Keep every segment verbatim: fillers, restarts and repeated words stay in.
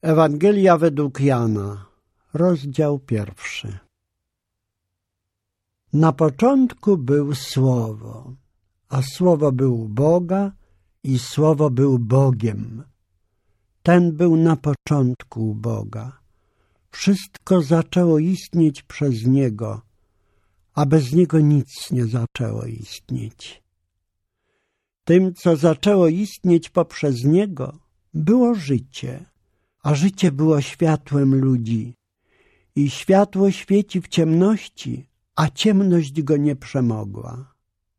Ewangelia według Jana, rozdział pierwszy. Na początku był Słowo, a Słowo był u Boga i Słowo był Bogiem. Ten był na początku u Boga. Wszystko zaczęło istnieć przez Niego, a bez Niego nic nie zaczęło istnieć. Tym, co zaczęło istnieć poprzez Niego, było życie, a życie było światłem ludzi. I światło świeci w ciemności, a ciemność go nie przemogła.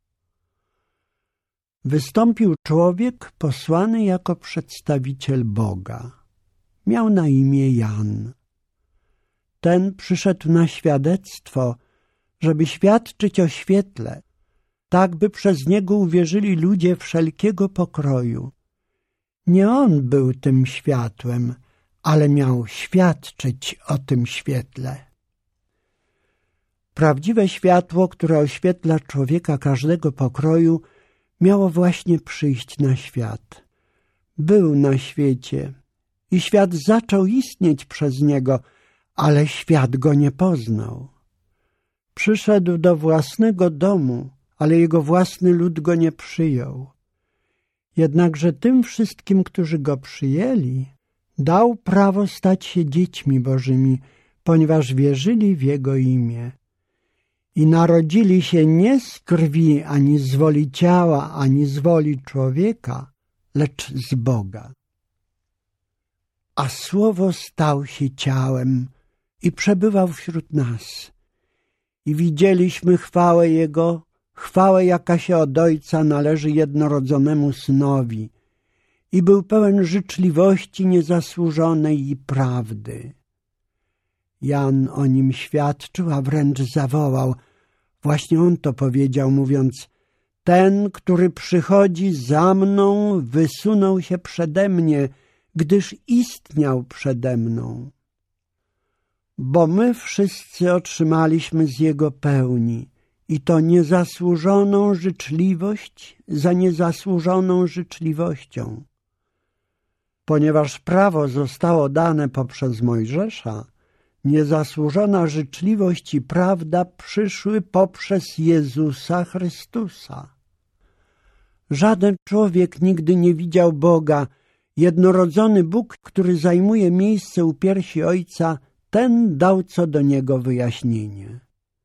Wystąpił człowiek posłany jako przedstawiciel Boga. Miał na imię Jan. Ten przyszedł na świadectwo, żeby świadczyć o świetle, tak by przez niego uwierzyli ludzie wszelkiego pokroju. Nie on był tym światłem, ale miał świadczyć o tym świetle. Prawdziwe światło, które oświetla człowieka każdego pokroju, miało właśnie przyjść na świat. Był na świecie i świat zaczął istnieć przez niego, ale świat go nie poznał. Przyszedł do własnego domu, ale jego własny lud go nie przyjął. Jednakże tym wszystkim, którzy go przyjęli, dał prawo stać się dziećmi Bożymi, ponieważ wierzyli w Jego imię. I narodzili się nie z krwi, ani z woli ciała, ani z woli człowieka, lecz z Boga. A Słowo stał się ciałem i przebywał wśród nas. I widzieliśmy chwałę Jego, chwałę, jaka się od Ojca należy jednorodzonemu Synowi, i był pełen życzliwości niezasłużonej i prawdy. Jan o nim świadczył, a wręcz zawołał. Właśnie on to powiedział, mówiąc: ten, który przychodzi za mną, wysunął się przede mnie, gdyż istniał przede mną. Bo my wszyscy otrzymaliśmy z Jego pełni, i to niezasłużoną życzliwość za niezasłużoną życzliwością. Ponieważ prawo zostało dane poprzez Mojżesza, niezasłużona życzliwość i prawda przyszły poprzez Jezusa Chrystusa. Żaden człowiek nigdy nie widział Boga. Jednorodzony Bóg, który zajmuje miejsce u piersi Ojca, ten dał co do Niego wyjaśnienie.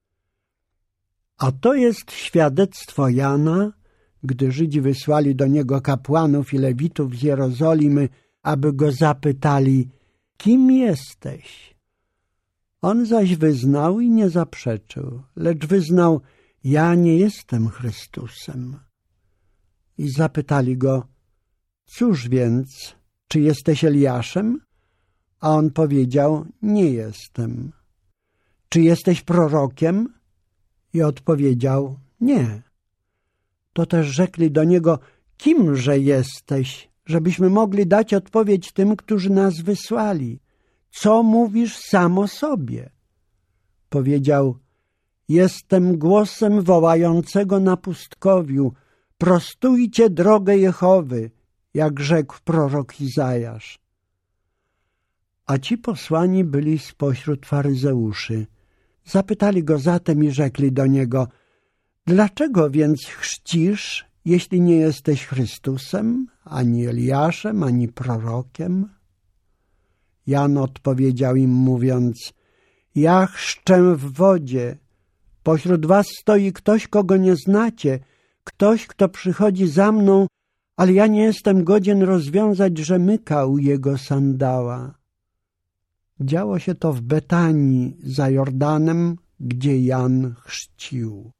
A to jest świadectwo Jana, gdy Żydzi wysłali do niego kapłanów i lewitów z Jerozolimy, aby go zapytali: kim jesteś? On zaś wyznał i nie zaprzeczył, lecz wyznał: ja nie jestem Chrystusem. I zapytali go: cóż więc, czy jesteś Eliaszem? A on powiedział: nie jestem. Czy jesteś prorokiem? I odpowiedział: nie. To też rzekli do niego: kimże jesteś, żebyśmy mogli dać odpowiedź tym, którzy nas wysłali? Co mówisz sam o sobie? Powiedział: jestem głosem wołającego na pustkowiu: prostujcie drogę Jehowy, jak rzekł prorok Izajasz. A ci posłani byli spośród faryzeuszy. Zapytali go zatem i rzekli do niego: dlaczego więc chrzcisz, jeśli nie jesteś Chrystusem, ani Eliaszem, ani prorokiem? Jan odpowiedział im, mówiąc: ja chrzczę w wodzie. Pośród was stoi ktoś, kogo nie znacie, ktoś, kto przychodzi za mną, ale ja nie jestem godzien rozwiązać rzemyka u jego sandała. Działo się to w Betanii za Jordanem, gdzie Jan chrzcił.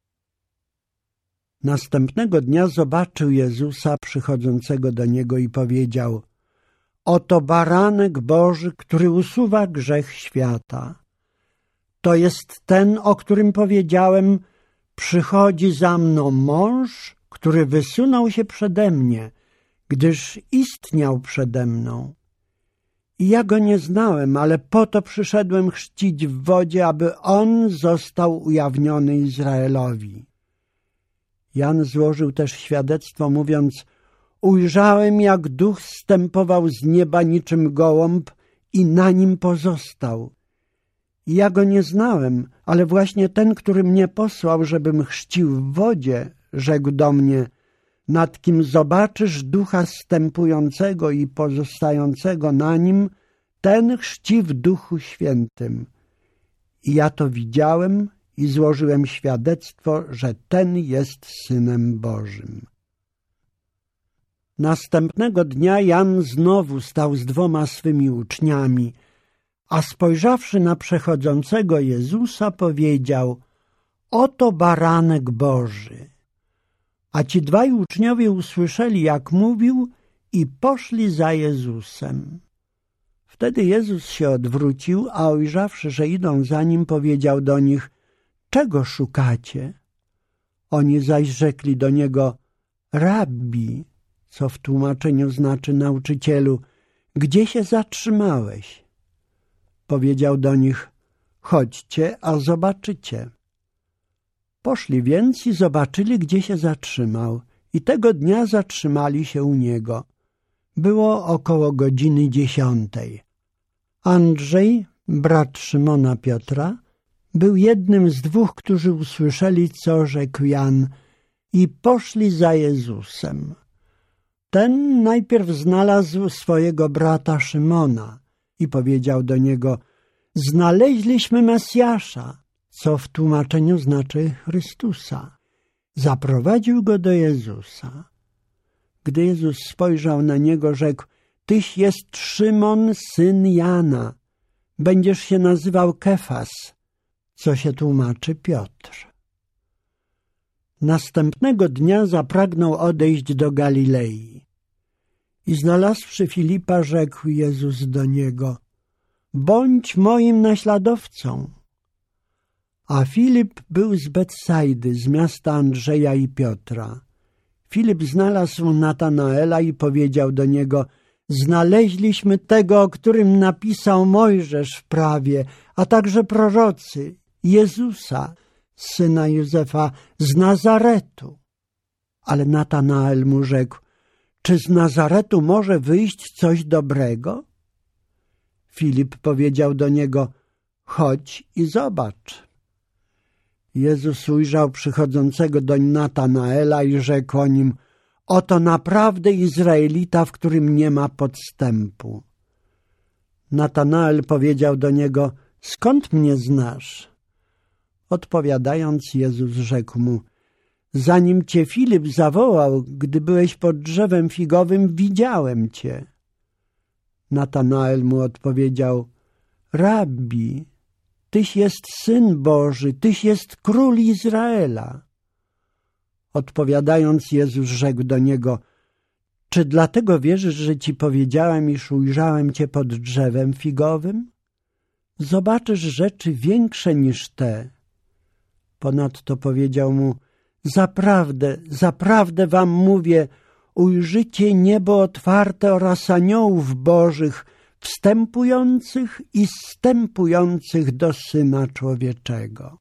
Następnego dnia zobaczył Jezusa przychodzącego do niego i powiedział: oto baranek Boży, który usuwa grzech świata. To jest ten, o którym powiedziałem: przychodzi za mną mąż, który wysunął się przede mnie, gdyż istniał przede mną. I ja go nie znałem, ale po to przyszedłem chrzcić w wodzie, aby on został ujawniony Izraelowi. Jan złożył też świadectwo, mówiąc: ujrzałem, jak duch zstępował z nieba niczym gołąb i na nim pozostał. Ja go nie znałem, ale właśnie ten, który mnie posłał, żebym chrzcił w wodzie, rzekł do mnie: nad kim zobaczysz ducha zstępującego i pozostającego na nim, ten chrzci w Duchu Świętym. I ja to widziałem i złożyłem świadectwo, że ten jest Synem Bożym. Następnego dnia Jan znowu stał z dwoma swymi uczniami, a spojrzawszy na przechodzącego Jezusa, powiedział: oto baranek Boży. A ci dwaj uczniowie usłyszeli, jak mówił, i poszli za Jezusem. Wtedy Jezus się odwrócił, a ujrzawszy, że idą za nim, powiedział do nich: czego szukacie? Oni zaś rzekli do niego: Rabbi, co w tłumaczeniu znaczy nauczycielu, gdzie się zatrzymałeś? Powiedział do nich: chodźcie, a zobaczycie. Poszli więc i zobaczyli, gdzie się zatrzymał, i tego dnia zatrzymali się u niego. Było około godziny dziesiątej. Andrzej, brat Szymona Piotra, był jednym z dwóch, którzy usłyszeli, co rzekł Jan, i poszli za Jezusem. Ten najpierw znalazł swojego brata Szymona i powiedział do niego: znaleźliśmy Mesjasza, co w tłumaczeniu znaczy Chrystusa. Zaprowadził go do Jezusa. Gdy Jezus spojrzał na niego, rzekł: tyś jest Szymon, syn Jana. Będziesz się nazywał Kefas, co się tłumaczy Piotr. Następnego dnia zapragnął odejść do Galilei. I znalazłszy Filipa, rzekł Jezus do niego: bądź moim naśladowcą. A Filip był z Betsajdy, z miasta Andrzeja i Piotra. Filip znalazł Natanaela i powiedział do niego: znaleźliśmy tego, o którym napisał Mojżesz w prawie, a także prorocy, Jezusa, syna Józefa z Nazaretu. Ale Natanael mu rzekł: czy z Nazaretu może wyjść coś dobrego? Filip powiedział do niego: chodź i zobacz. Jezus ujrzał przychodzącego doń Natanaela i rzekł o nim: oto naprawdę Izraelita, w którym nie ma podstępu. Natanael powiedział do niego: skąd mnie znasz? Odpowiadając, Jezus rzekł mu: zanim cię Filip zawołał, gdy byłeś pod drzewem figowym, widziałem cię. Natanael mu odpowiedział: Rabbi, tyś jest Syn Boży, tyś jest Król Izraela. Odpowiadając, Jezus rzekł do niego: czy dlatego wierzysz, że ci powiedziałem, iż ujrzałem cię pod drzewem figowym? Zobaczysz rzeczy większe niż te. Ponadto powiedział mu: zaprawdę, zaprawdę wam mówię, ujrzycie niebo otwarte oraz aniołów bożych, wstępujących i zstępujących do Syna Człowieczego.